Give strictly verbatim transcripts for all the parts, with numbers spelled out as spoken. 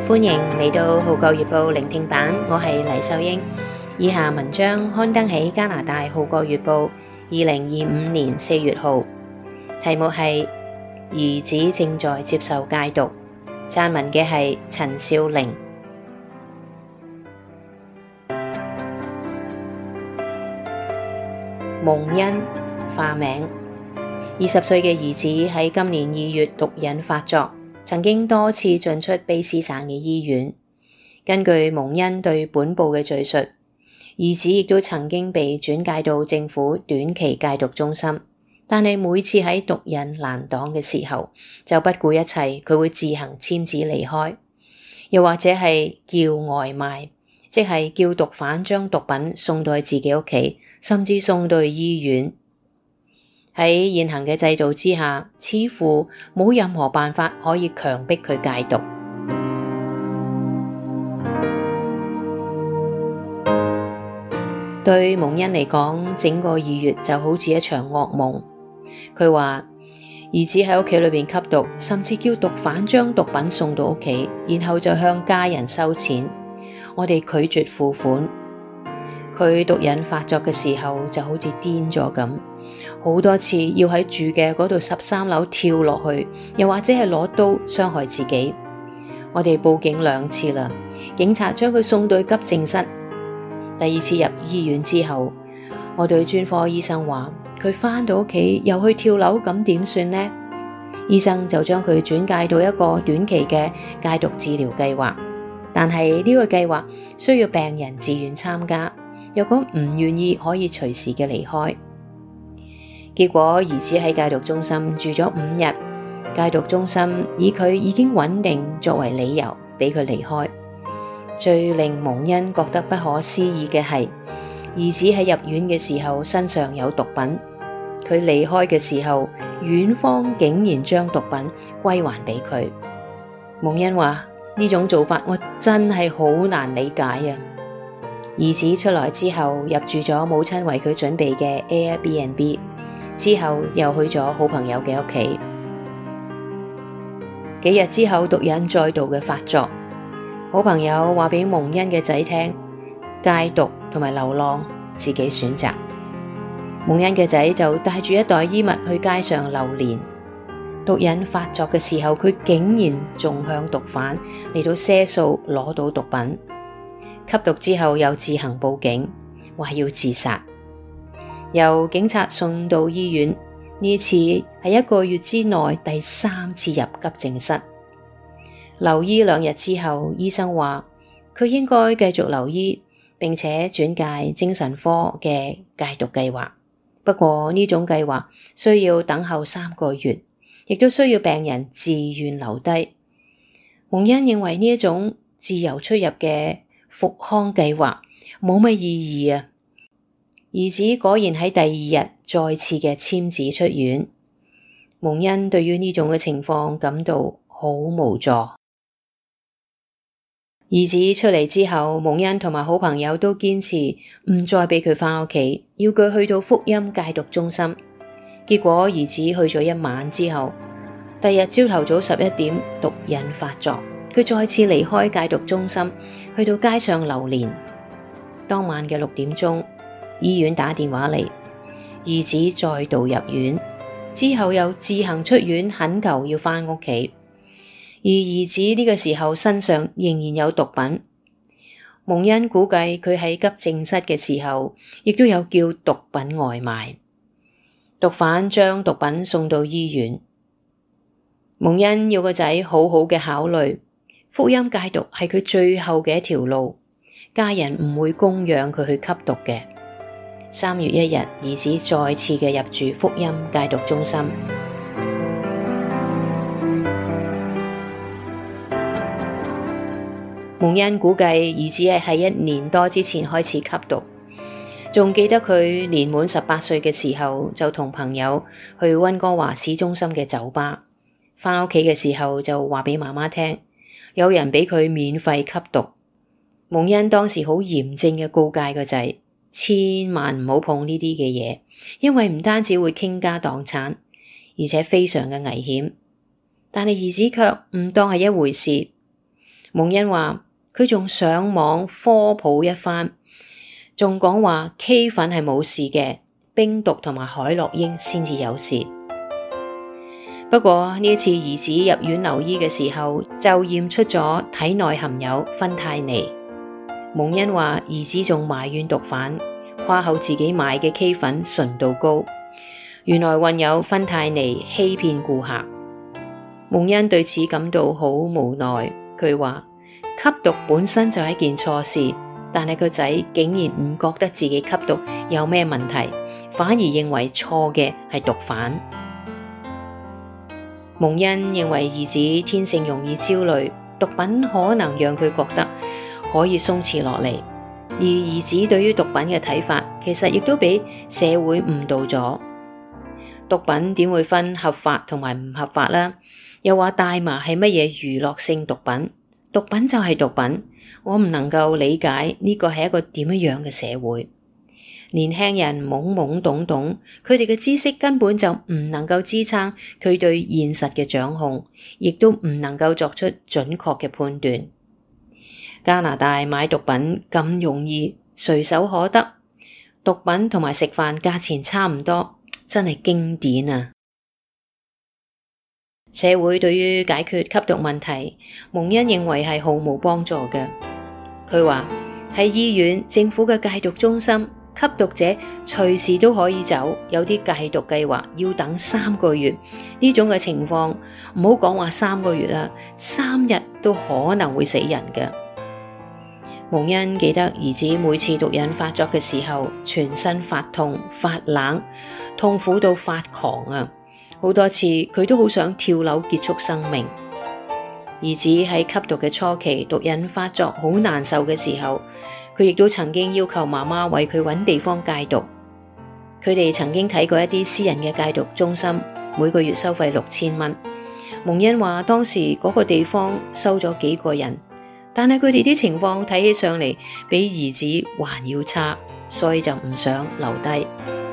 歡迎嚟到《號角月報》聆聽版，我係黎秀英。以下文章刊登喺加拿大《號角月報》二零二五年四月號，題目係兒子正在接受戒毒，撰文嘅係陳少玲。蒙恩化名，二十歲嘅兒子喺今年二月毒癮發作，曾經多次進出卑詩省嘅醫院。根據蒙恩對本報嘅敘述，兒子亦都曾經被轉介到政府短期戒毒中心，但係每次喺毒癮難擋嘅時候，就不顧一切，佢會自行簽紙離開，又或者係叫外賣，即係叫毒販將毒品送到去自己屋企，甚至送到去醫院。喺現行嘅制度之下，似乎冇任何辦法可以強迫佢戒毒。對蒙恩嚟講，整個二月就好似一場噩夢。佢話兒子喺屋企裏邊吸毒，甚至叫毒販將毒品送到屋企，然後就向家人收錢。我哋拒絕付款。佢毒癮發作嘅時候就好似癲咗咁，好多次要喺住嘅嗰度十三樓跳落去，又或者係攞刀傷害自己。我哋報警兩次啦，警察將佢送到急症室。第二次入醫院之後，我對專科醫生話佢返到屋企又去跳樓，咁點算呢？醫生就將佢轉介到一個短期嘅戒毒治療計劃，但係呢個計劃需要病人自願參加，若果唔願意可以隨時嘅離開。結果兒子喺戒毒中心住咗五日，戒毒中心以佢已經穩定作為理由俾佢離開。最令蒙恩覺得不可思議嘅係，兒子喺入院嘅時候身上有毒品，佢離開嘅時候，院方竟然將毒品歸還俾佢。蒙恩話呢種做法我真係好難理解啊！兒子出來之後入住咗母親為佢準備嘅 Airbnb， 之後又去咗好朋友嘅屋企。幾日之後毒癮再度嘅發作，好朋友話俾蒙恩嘅仔聽，戒毒同埋流浪自己選擇。蒙恩嘅仔就帶住一袋衣物去街上流連。毒癮發作嘅時候，佢竟然仲向毒販嚟到賒數攞到毒品。吸毒之後又自行報警，話要自殺。由警察送到醫院，呢次係一個月之內第三次入急症室。留醫兩日之後，醫生話佢應該繼續留醫，並且轉介精神科嘅戒毒計劃。不過呢種計劃需要等候三個月，亦都需要病人自願留低。蒙恩認為呢一種自由出入嘅復康計劃冇乜意義啊！兒子果然喺第二日再次嘅簽紙出院。蒙恩對於呢種嘅情況感到好無助。兒子出嚟之後，蒙恩同埋好朋友都堅持唔再俾佢返屋企，要佢去到福音戒毒中心。結果兒子去咗一晚之後，第二日朝頭早十一點毒癮發作，佢再次離開戒毒中心，去到街上流連。當晚嘅六點鐘，醫院打電話嚟，兒子再度入院，之後又自行出院，懇求要返屋企。而兒子呢個時候身上仍然有毒品。蒙恩估計佢喺急症室嘅時候，亦都有叫毒品外賣。毒販將毒品送到醫院。蒙恩要個仔好好嘅考慮，福音戒毒係佢最後嘅一條路，家人唔會供養佢去吸毒嘅。三月一日，兒子再次嘅入住福音戒毒中心。蒙恩估計兒子係喺一年多之前開始吸毒，仲記得佢年滿十八歲嘅時候就同朋友去溫哥華市中心嘅酒吧，返屋企嘅時候就話俾媽媽聽，有人俾佢免費吸毒。蒙恩當時好嚴正嘅告誡個仔，千萬唔好碰呢啲嘅嘢，因為唔單止會傾家蕩產，而且非常嘅危險。但係兒子卻唔當係一回事。 蒙恩話佢仲上網科普一番，仲講話 K 粉係冇事嘅，冰毒同埋海洛因先至有事。不過呢一次兒子入院留醫嘅時候，就驗出咗體內含有芬太尼。蒙恩話兒子仲埋怨毒販，誇口自己買嘅 K 粉純度高，原來混有芬太尼，欺騙顧客。蒙恩對此感到好無奈，佢話吸毒本身就係一件錯事，但係個仔竟然唔覺得自己吸毒有咩問題，反而認為錯嘅係毒販。蒙恩認為兒子天性容易焦慮，毒品可能讓佢覺得可以鬆弛落嚟，而兒子對於毒品嘅睇法其實亦都俾社會誤導咗。毒品點會分合法同埋唔合法呢？又話大麻係乜嘢娛樂性毒品？毒品就係毒品，我唔能夠理解呢個係一個點樣嘅社會。年輕人懵懵懂懂，佢哋嘅知識根本就唔能夠支撐佢對現實嘅掌控，亦都唔能夠作出準確嘅判斷。加拿大買毒品咁容易，隨手可得，毒品同埋食飯價錢差唔多，真係經典啊！社會對於解決吸毒問題，蒙恩認為係毫無幫助嘅。佢話喺醫院、政府嘅戒毒中心，吸毒者隨時都可以走，有啲戒毒計劃要等三個月，呢種嘅情況唔好講話三個月啦，三日都可能會死人嘅。蒙恩記得兒子每次毒癮發作嘅時候，全身發痛、發冷，痛苦到發狂啊！好多次佢都好想跳樓結束生命。兒子喺吸毒嘅初期，毒癮發作好難受嘅時候，佢亦都曾經要求媽媽為佢揾地方戒毒。佢哋曾經睇過一啲私人嘅戒毒中心，每個月收費六千蚊。蒙恩話當時嗰個地方收咗幾個人，但係佢哋啲情況睇起上嚟比兒子還要差，所以就唔想留低。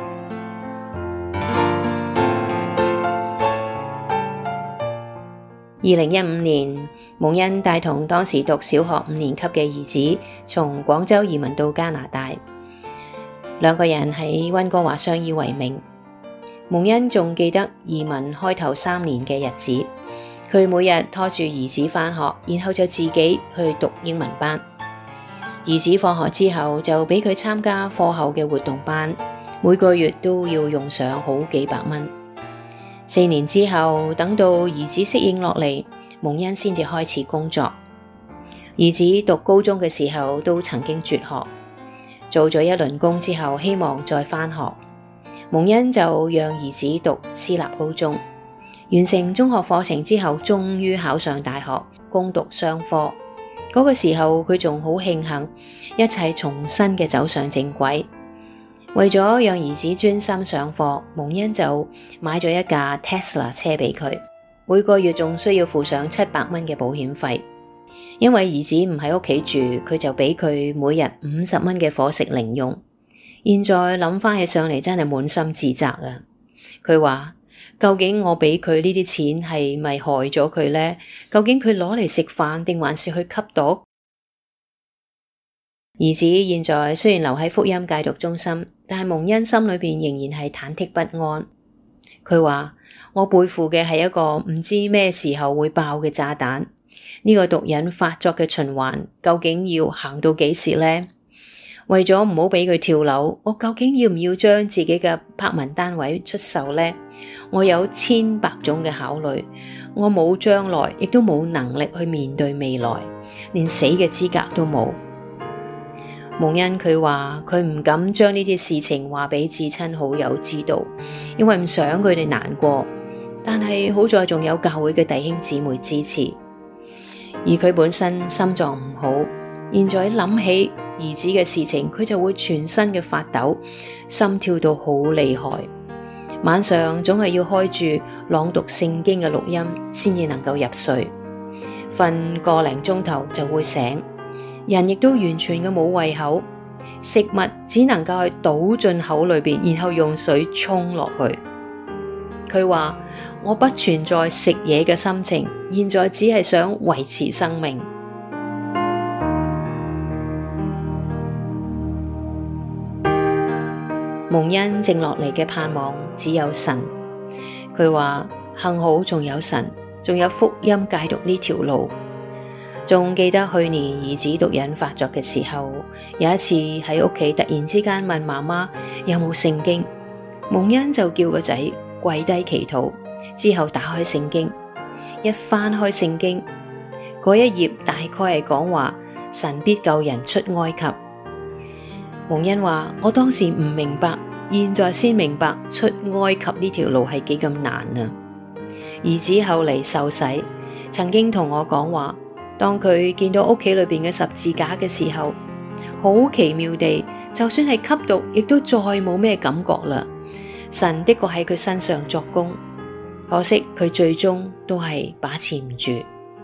二零一五年，蒙恩帶同當時讀小學五年級嘅兒子從廣州移民到加拿大，兩個人喺溫哥華相依為命。蒙恩仲記得移民開頭三年嘅日子，佢每日拖住兒子返學，然後就自己去讀英文班。兒子放學之後就俾佢參加課後嘅活動班，每個月都要用上好幾百蚊。四年之後，等到兒子適應落嚟，蒙恩先至開始工作。兒子讀高中嘅時候都曾經輟學，做咗一輪工之後，希望再返學。蒙恩就讓兒子讀私立高中，完成中學課程之後，終於考上大學，攻讀商科。嗰個時候佢仲好慶幸，一切重新嘅走上正軌。為咗讓兒子專心上課，蒙恩就買咗一架 Tesla 車俾佢，每個月仲需要付上七百蚊嘅保險費。因為兒子唔喺屋企住，佢就俾佢每日五十蚊嘅伙食零用。現在諗翻起上嚟，真係滿心自責啊！佢話究竟我俾佢呢啲錢係咪害咗佢呢？究竟佢攞嚟食飯定還是去吸毒？兒子現在雖然留喺福音戒毒中心，但係蒙恩心裏邊仍然係忐忑不安。佢話我背負嘅係一個唔知咩時候會爆嘅炸彈，呢個毒癮發作嘅循環究竟要行到幾時呢？為咗唔好俾佢跳樓，我究竟要唔要將自己嘅柏文單位出售呢？我有千百種嘅考慮，我冇將來，亦都冇能力去面對未來，連死嘅資格都冇。蒙恩佢話佢唔敢將呢啲事情話俾至親好友知道，因為唔想佢哋難過。但係好在仲有教會嘅弟兄姊妹支持，而佢本身心臟唔好，現在諗起兒子嘅事情，佢就會全身嘅發抖，心跳到好厲害。晚上總係要開住朗讀聖經嘅錄音，先至能夠入睡。瞓個零鐘頭就會醒。人亦都完全嘅冇胃口，食物只能夠去倒進口裏邊，然後用水沖落去。佢話我不存在食嘢嘅心情，現在只係想維持生命。 蒙恩靜落嚟嘅盼望只有神。佢話幸好仲有神，仲有福音戒毒呢條路。仲記得去年兒子毒癮發作嘅時候，有一次喺屋企突然之間問媽媽有冇聖經，蒙恩就叫個仔跪低祈禱，之後打開聖經，一翻開聖經嗰一頁大概係講話神必救人出埃及。蒙恩話我當時唔明白，現在先明白出埃及呢條路係幾咁難啊。兒子後嚟受洗，曾經同我講話，當佢見到屋企裏邊嘅十字架嘅時候，好奇妙地，就算係吸毒，亦都再冇咩感覺啦。神的確喺佢身上作工，可惜佢最終都係把持唔住。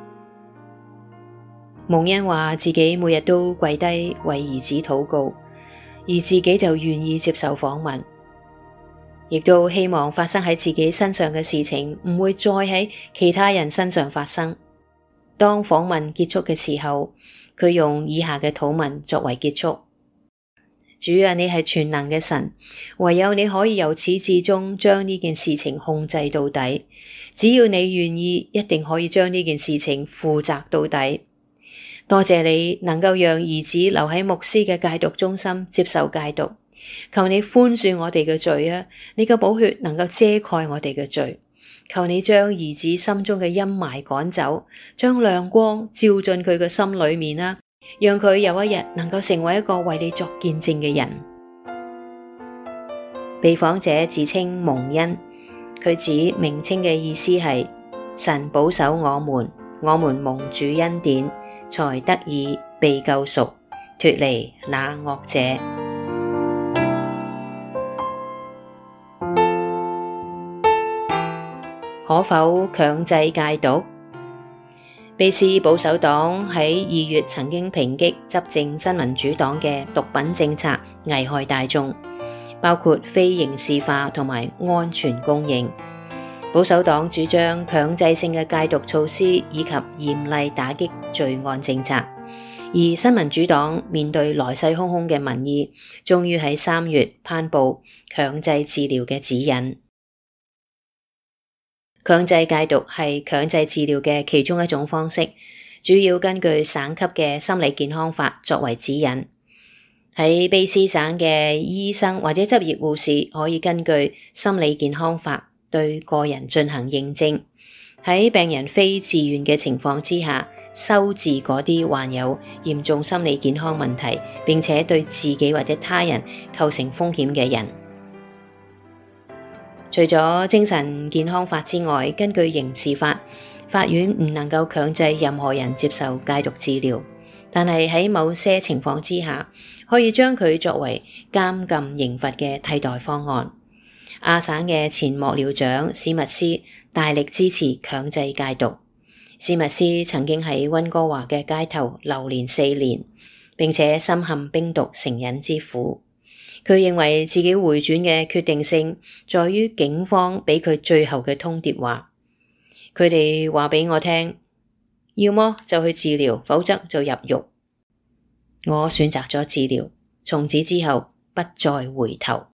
蒙恩話自己每日都跪低為兒子禱告，而自己就願意接受訪問，亦都希望發生喺自己身上嘅事情唔會再喺其他人身上發生。當訪問結束嘅時候，佢用以下嘅禱文作為結束：主啊，你係全能嘅神，唯有你可以由始至終將呢件事情控制到底。只要你願意，一定可以將呢件事情負責到底。多謝你能夠讓兒子留喺牧師嘅戒毒中心接受戒毒，求你寬恕我哋嘅罪啊！你嘅寶血能夠遮蓋我哋嘅罪，求你將兒子心中嘅陰霾趕走，將亮光照進佢嘅心裏面啊！讓佢有一日能夠成為一個為你作見證嘅人。被訪者自稱蒙恩，佢指名稱嘅意思係神保守我們，我們蒙主恩典，才得以被救贖，脫離那惡者。可否強制戒毒？卑詩保守黨喺二月曾經抨擊執政新民主黨嘅毒品政策危害大眾，包括非刑事化同埋安全供應。保守黨主張強制性嘅戒毒措施以及嚴厲打擊罪案政策，而新民主黨面對來勢洶洶嘅民意，終於喺三月頒布強制治療嘅指引。強制戒毒係強制治療嘅其中一種方式，主要根據省級嘅心理健康法作為指引。喺卑詩省嘅醫生或者執業護士可以根據心理健康法對個人進行認證，喺病人非自願嘅情況之下，收治嗰啲患有嚴重心理健康問題，並且對自己或者他人構成風險嘅人。除咗精神健康法之外，根據刑事法，法院唔能夠強制任何人接受戒毒治療，但係喺某些情況之下，可以將佢作為監禁刑罰嘅替代方案。亞省嘅前幕僚長史密斯大力支持強制戒毒。史密斯曾經喺溫哥華嘅街頭流連四年，並且深陷冰毒成癮之苦。佢認為自己回轉嘅決定性在於警方俾佢最後嘅通牒話，佢哋話俾我聽，要麼就去治療，否則就入獄。我選擇咗治療，從此之後不再回頭。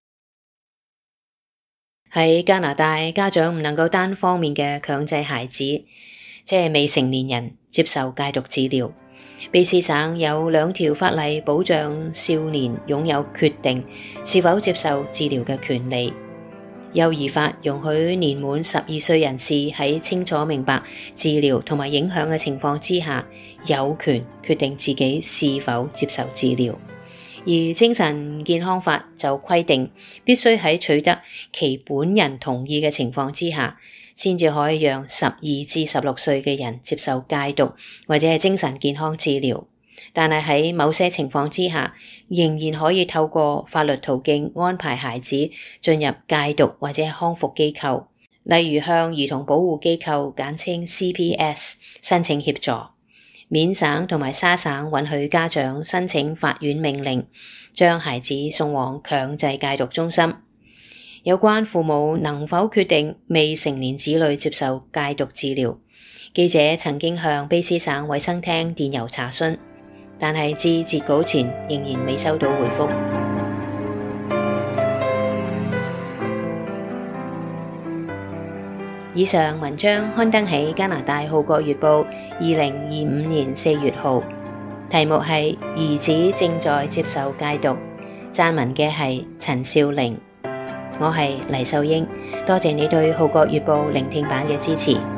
喺加拿大，家長唔能夠單方面嘅強制孩子，即係未成年人接受戒毒治療。卑詩省有兩條法例保障少年擁有決定是否接受治療嘅權利。幼兒法容許年滿十二歲人士喺清楚明白治療同埋影響嘅情況之下，有權決定自己是否接受治療。而精神健康法就規定，必須喺取得其本人同意嘅情況之下，先至可以讓十二至十六歲嘅人接受戒毒或者係精神健康治療。但係喺某些情況之下，仍然可以透過法律途徑安排孩子進入戒毒或者康復機構，例如向兒童保護機構簡稱 C P S 申請協助。緬省同埋沙省允許家長申請法院命令，將孩子送往強制戒毒中心。有關父母能否決定未成年子女接受戒毒治療，記者曾經向卑詩省衛生廳電郵查詢，但係至截稿前仍然未收到回覆。 以上文章刊登喺加拿大《號角月報》二零二五年四月號，題目係兒子正在接受戒毒，撰文嘅係陳少玲。我係黎秀英，多謝你對《號角月報》聆聽版嘅支持。